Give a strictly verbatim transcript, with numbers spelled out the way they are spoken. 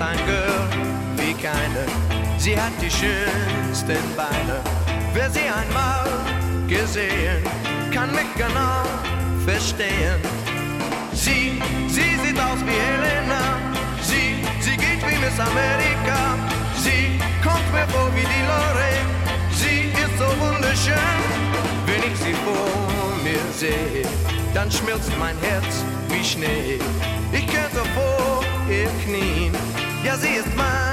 ein Girl wie keine. Sie hat die schönsten Beine. Wer sie einmal gesehen, kann mich genau verstehen. Sie, sie sieht aus wie Helena. Sie, sie geht wie Miss Amerika. Sie kommt mir vor wie die Lorraine. Sie ist so wunderschön. Wenn ich sie vor mir sehe, dann schmilzt mein Herz wie Schnee. Ich könnte vor ihr knien. Ja, sie ist mein